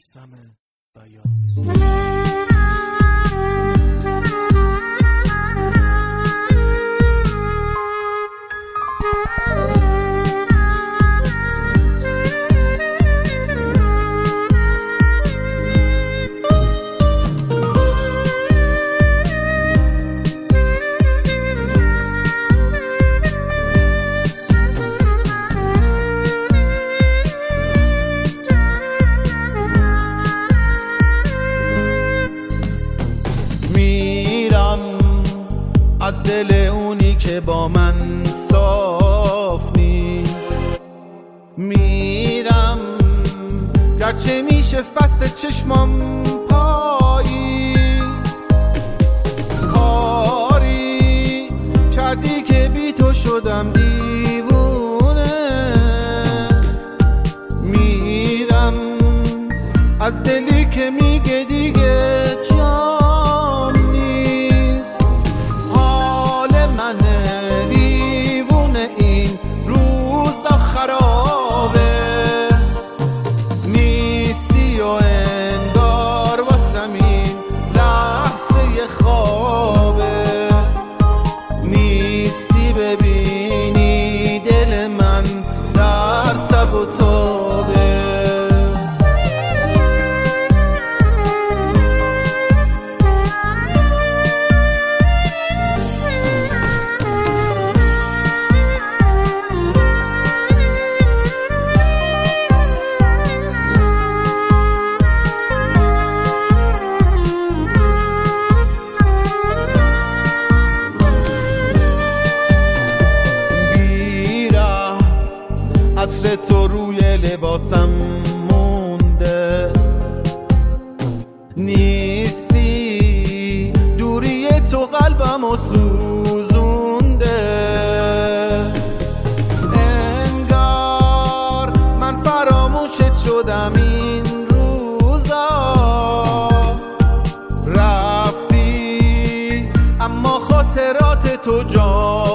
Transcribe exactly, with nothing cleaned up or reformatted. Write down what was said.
میثم بیات. از دل اونی که با من صاف نیست میرم، گرچه میشه فصل چشمام پاییز. آری کردی که بی تو شدم دیوونه، میرم از دلی که میگه دیگه جام نیست. دیوونه این روزا خرابه، نیستی و انگار واسم این لحظه خوابه. نیستی ببینی دل من در تب و تابه. عطر تو روی لباسم مونده، نیستی دوری تو قلبمو سوزونده. انگار من فراموشت شدم این روزا، رفتی اما خاطرات تو جا